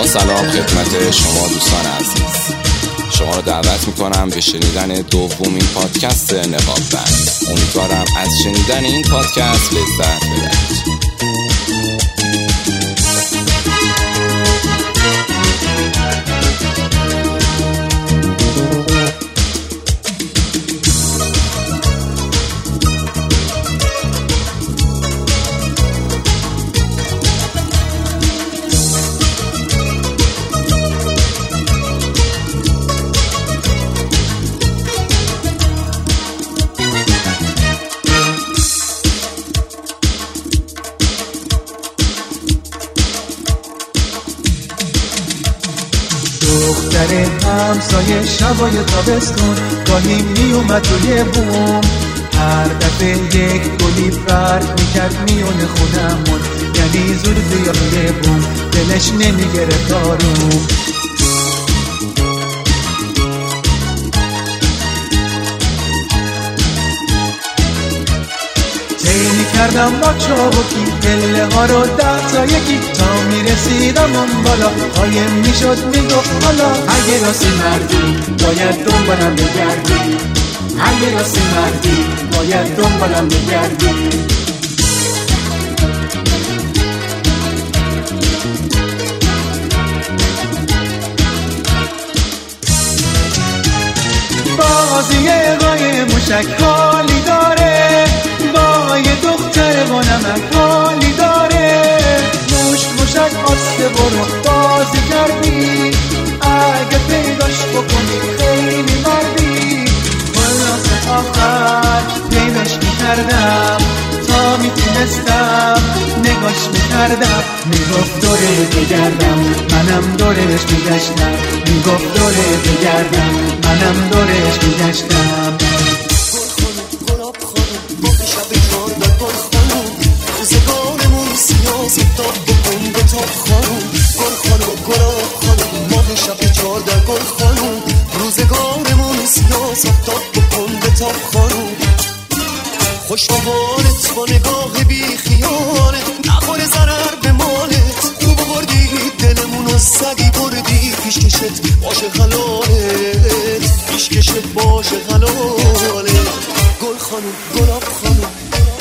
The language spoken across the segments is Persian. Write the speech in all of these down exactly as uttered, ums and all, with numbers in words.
سلام خدمت شما دوستان عزیز. شما رو دعوت میکنم به شنیدن دومین پادکست نقاب بند. امیدوارم از شنیدن این پادکست لذت ببرید. دختر همسایه شبای تابستون گاهی می اومد روی بوم، هر دفعه یک گلی فرق میکرد میونه خونمون، یعنی زور بیا روی بوم دلش نمیگرفت آروم. تیمی کردم با چابکی پله ها رو ده تا یکی تا میرسیدم اون بالا، قایم میشد میگفت حالا اگه راستی مردی باید دنبالم بگردی، اگه راستی مردی باید دنبالم بگردی. بازی قای موشک حالی داره، با یه دختر با نمک حالی داره، موش موشک آسته برو بازی کردی، اگه پیداش بکنی خیلی مردی. خلاص آخر پیداش میکردم تا میتونستم نگاش میکردم، میگفت دوره بگردم منم دورش میگشتم، میگفت دوره بگردم منم دورش میگشتم. روزگارمون سیاسی داد بکن به تا خانون، گل خانون گلاب خانون ماه شب چارده گل خانون، روزگارمون سیاسی داد بکن به تا خانون. خوش به حالت با نگاه بی خیالت، نخوره ضرر به مالت، خوب بردی دلمون و سگی بردی، پیشکشت باشه حلالت، پیشکشت باشه حلالت. گل خانون گلاب خانون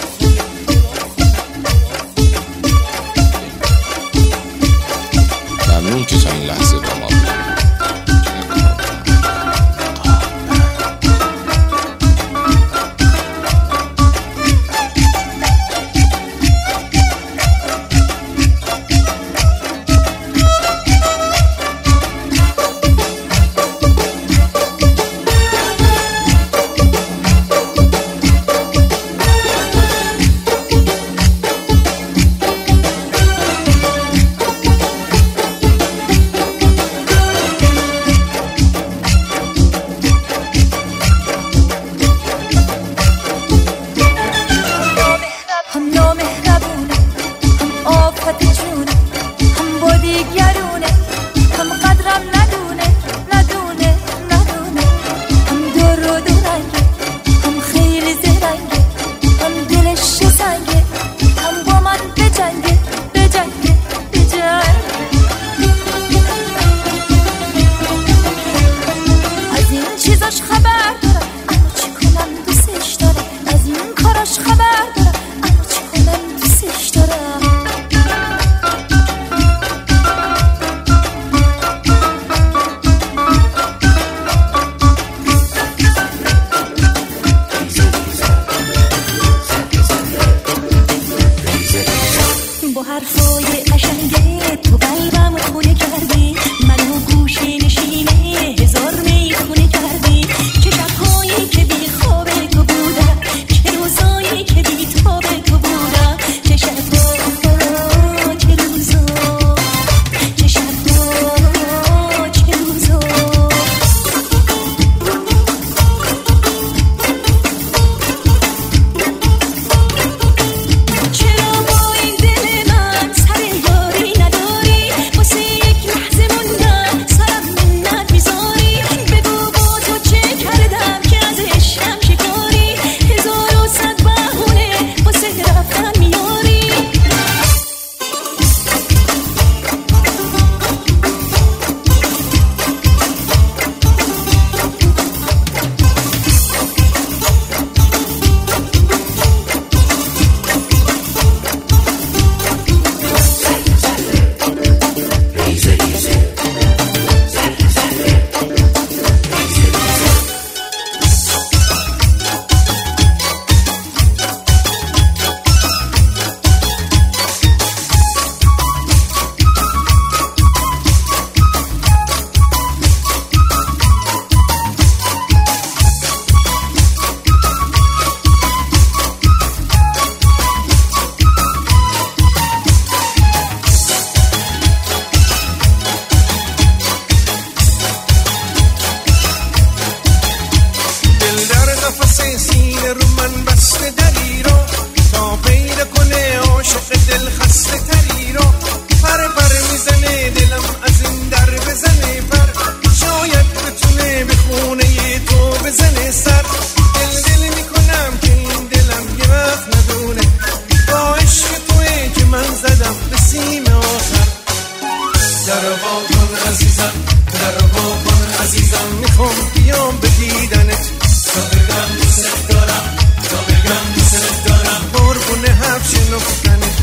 ممنون که تا این لحظه با ما بودید. چرا با این دل من سر یاری نداری؟ واسه دل خسته تری را پر پر میزنه دلم از این در بزنه پر شاید بتونه به خونه تو بزنه سر دل دل میکنم که این دلم یه وقت ندونه با عشق توی که من زدم به سیم آخر در وا کن عزیزم در وا کن عزیزم میخوام بیام به دیدنت تا بگم دوست دارم تا بگم دوست دارم قربون حبش نفتنت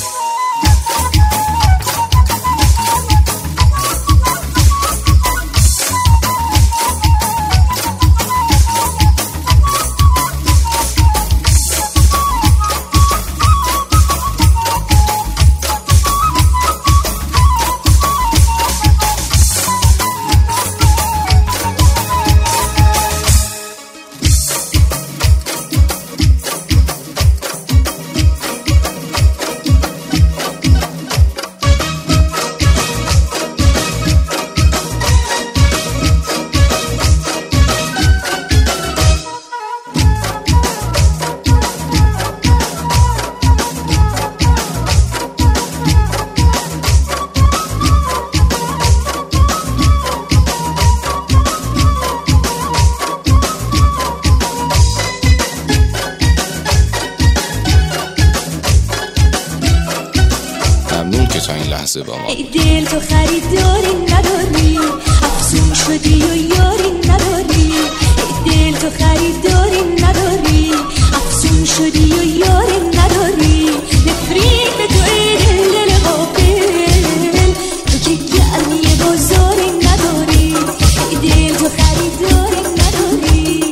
با ما. ای دل تو خریداری نداری افسون شدی و یاری نداری ای دل تو خریداری نداری افسون شدی و یاری نداری نفرین به تو ای دل دل غافل تو که گرمی بازاری نداری ای دل تو خریداری نداری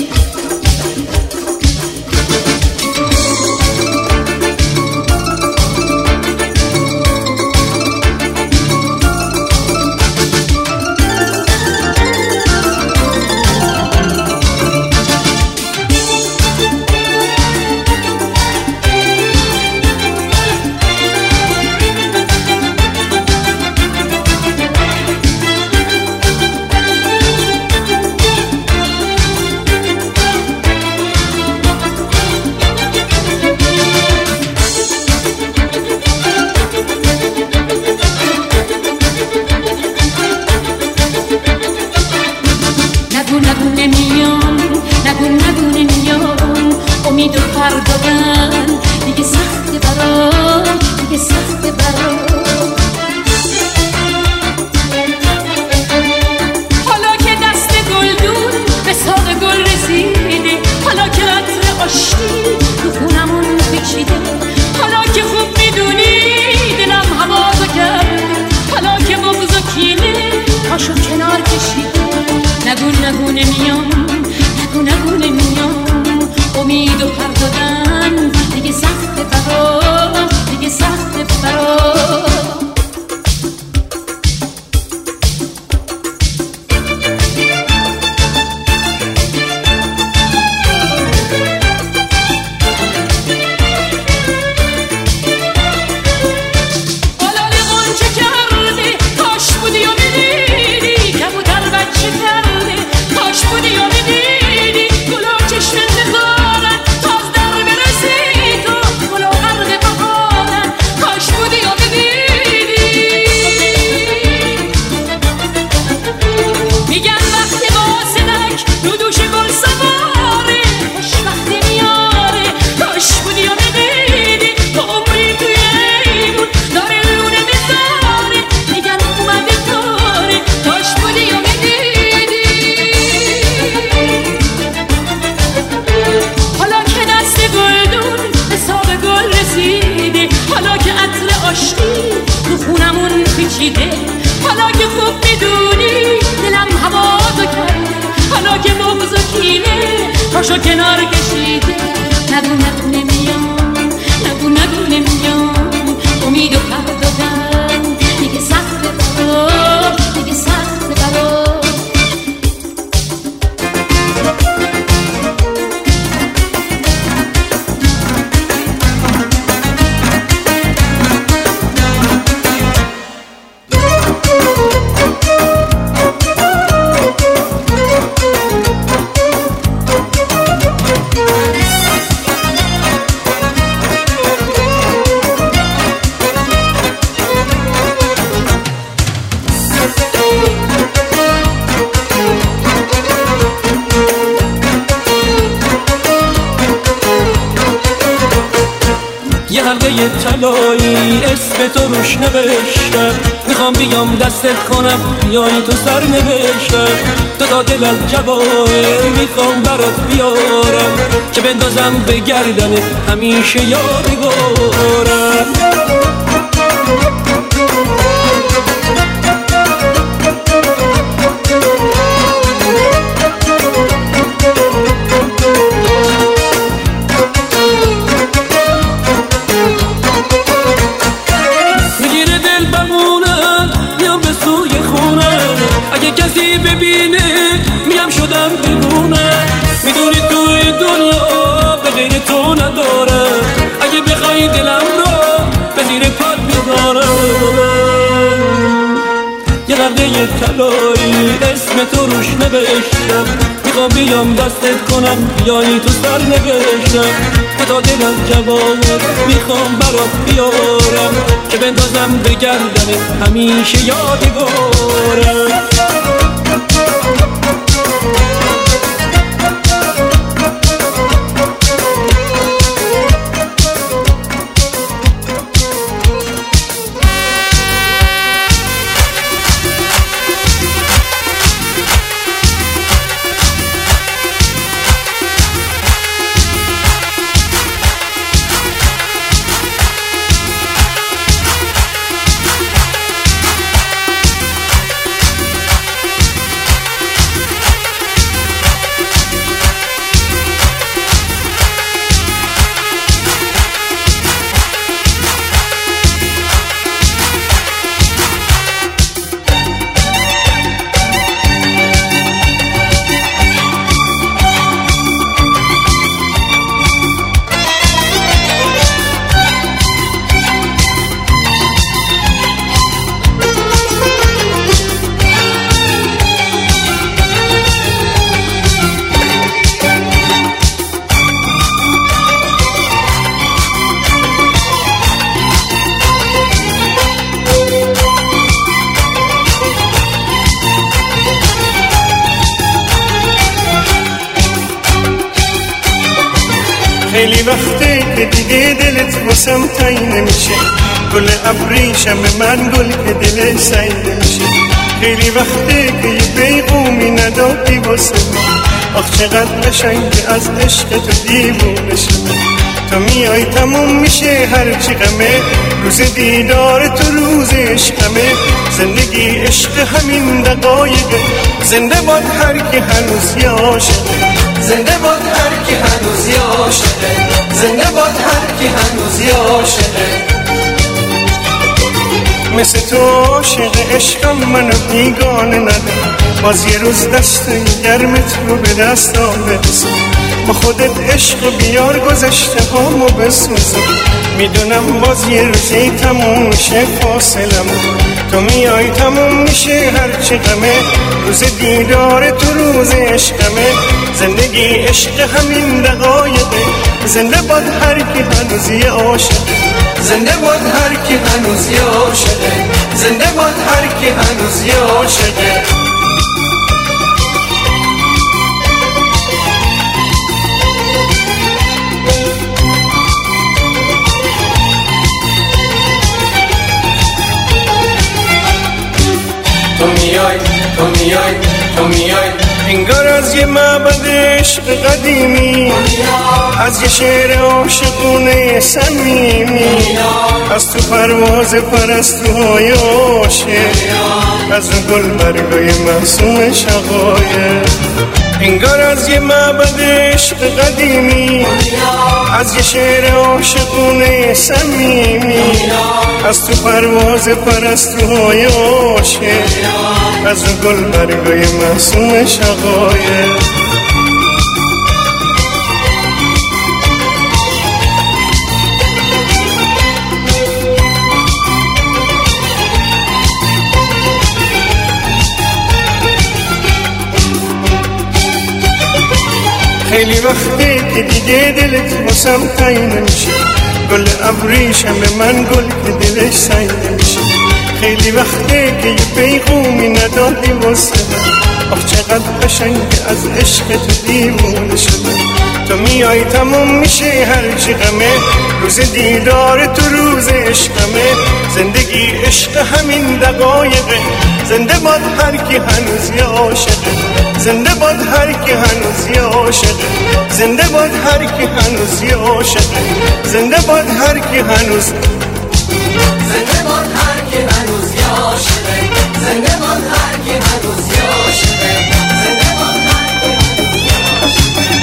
حالا که خوب میدونی دلم هوا تو کرده حالا که بغض و کینه پاشو کنار کشیده نگو نگو نمیام نگو نگو نمیام امید و پر دادن دیگه سخت برا دیگه سخت برا طلایی اسم تو روش نوشتم، میخوام بیام دستت کنم بیای تو سر نوشتم. تو تا دل از جواهر میخوام برات بیارم که بندازم به گردنت همیشه یادگارم. اگه کسی ببینه میگم شدم دیوونه، میدونی توی دنیا به غیر تو ندارم. اگه بخوای دلم رو به زیر پات میذارم. یه نقده طلایی اسم تو روش نوشتم، میخوام بیام دستت کنم بیایی تو سر نوشتم. تا دل از جواهر میخوام برات بیارم که بندازم به گردنت همیشه یادگارم. خیلی وقته که دیگه دلت واسم تایی نمیشه، گل ابریشم من گل که دل سعی نمیشه. خیلی وقته که یه بیغومی ندادی واسه من، آخ چقدر قشنگه از عشق تو دیوونه شدم. تو میای تموم میشه هرچی غمه، روز دیدار تو روز عشقمه. زندگی عشق همین دقایقه، زنده باد هر کی هنوز یه عاشقه. زنده باد هر کی هنوز یه عاشقه. زنده باد هر کی هنوز یه عاشقه. مثل تو عاشق عشقم منو بیگانه نده، باز یه روز دست گرمت رو به دستام برسه. با خودت عشق بیار گذشته هامو بسوزم، میدونم باز یه روزی تموم میشه فاصلم. تو میای تموم میشه هرچی غمه، روز دیدار تو روز عشقمه. زندگی عشق همین دقایقه، زنده باد هر کی هنوز یه عاشقه. زنده باد هر کی هنوز یه عاشقه. زنده باد هر کی هنوز یه عاشقه. تو میای تو میای تو میای انگار از یه معبد عشق قدیمی، از یه شعر عاشقونه صمیمی، از تو پرواز پرستوهای عاشق، از اون گل برگای معصوم شقایق. انگار از یه معبد عشق قدیمی، از یه شعر عاشقونه صمیمی، از تو پرواز پرستوهای عاشق، از اون گل برگای معصوم شقایق. خیلی وقتی که دیگه دلت واسم تایی نمیشه، گل ابریشم من گل که دلش سعی نمیشه. خیلی وقتی که یه پیغومی ندادی واسه من، آخ چقدر قشنگه از عشق تو دیوونه شدم. تو میای تموم میشه هرچی غمه، روز دیدار تو روز عشقمه. زندگی عشق همین دقایقه، زنده باد هر کی هنوز یه عاشقه، زنده باد هر کی هنوز یه عاشقه، زنده باد هر کی هنوز یه عاشقه، زنده باد هر کی هنوز، زنده باد هر کی هنوز یه عاشقه، زنده باد هر کی هنوز یه عاشقه، زنده باد هر کی هنوز یه عاشقه.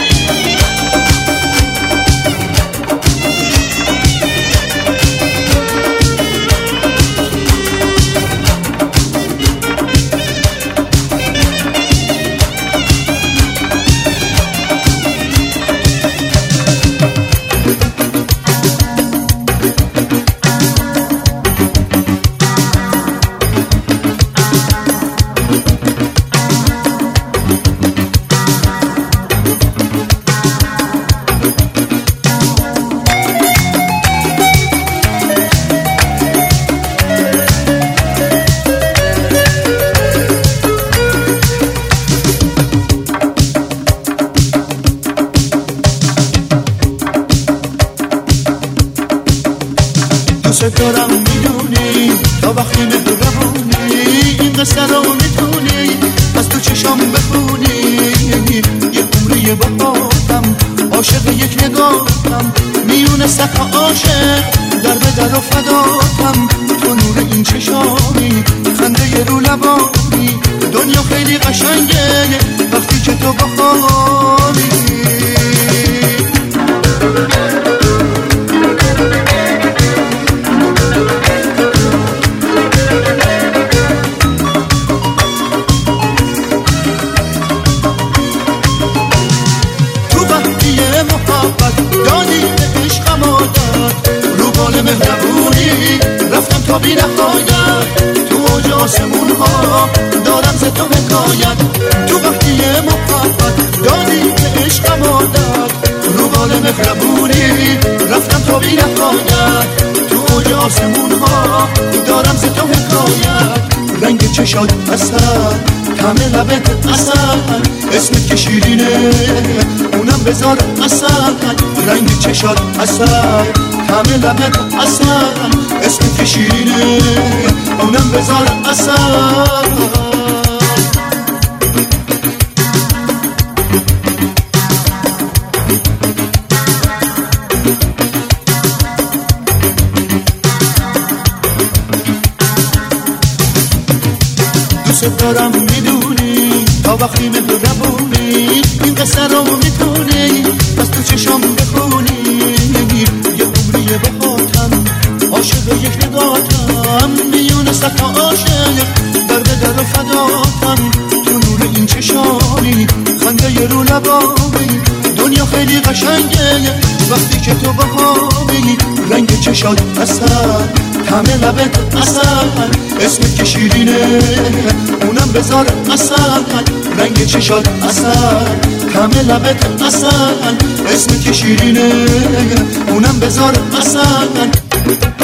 دوست دارم میدونی تا وقتی مهربونی این قصه رو میتونی از تو چشام بخونی. یه عمری با خودم عاشق یک نگاهم، میونه صد عاشق در به در و فداتم. تو نور این چشامی، خنده رو لبانی، دنیا خیلی قشنگه وقتی که تو بخوانی. مهربونی رفتم تا بی نهایت، تو اوج آسمون ها دارم ز تو حکایت. تو وقتی محبت دادی به عشقم عادت، رو بال مهربونی رفتم تا بی نهایت، تو اوج آسمون ها دارم ز تو حکایت. رنگ چشات اصل، طعم لبت اصل، اسمت که شیرینه اونم بذار اصل. رنگ چشات اصل، طعم لبت اصل، اسمت که شیرینه اونم بذار اصل. دوست دارم میدونی تا وقتی مهربونی این قصه رو میتونی از تو چشام بخونی. یه عمری بخاطم عاشق یک نگاهتم، میونه صد تا عاشق در به در و فداتم. تو نور این چشامی، خنده رو لبانی، دنیا خیلی قشنگه وقتی که تو بخوابی. رنگ چشات اصل، طعم لبت اصل، اسمت که شیرینه اونم بذار اصل. رنگ چشات اصل، طعم لبت اصل، اسمت که شیرینه اونم بذار اصل.